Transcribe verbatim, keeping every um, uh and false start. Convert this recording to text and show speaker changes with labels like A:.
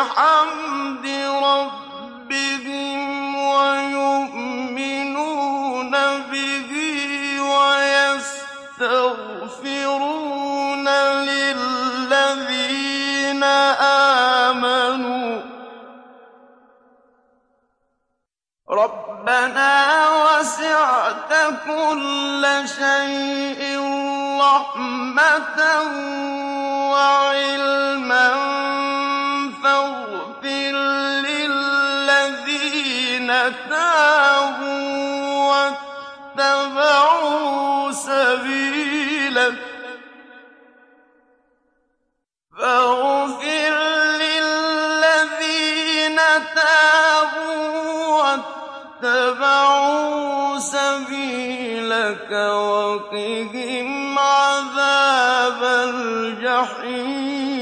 A: بِحَمْدِ رَبِّهِمْ وَيُؤْمِنُونَ بِهِ وَيَسْتَغْفِرُونَ لِلَّذِينَ آمَنُوا رَبَّنَا وَسِعْتَ كُلَّ شَيْءٍ رَّحْمَةً وَعِلْمًا فاغْفِرْ لِلَّذِينَ تَابُوا وَاتَّبَعُوا سَبِيلَكَ فاغفر لِلَّذِينَ تَابُوا وَاتَّبَعُوا سَبِيلَكَ وَقِهِمْ عَذَابَ الْجَحِيمِ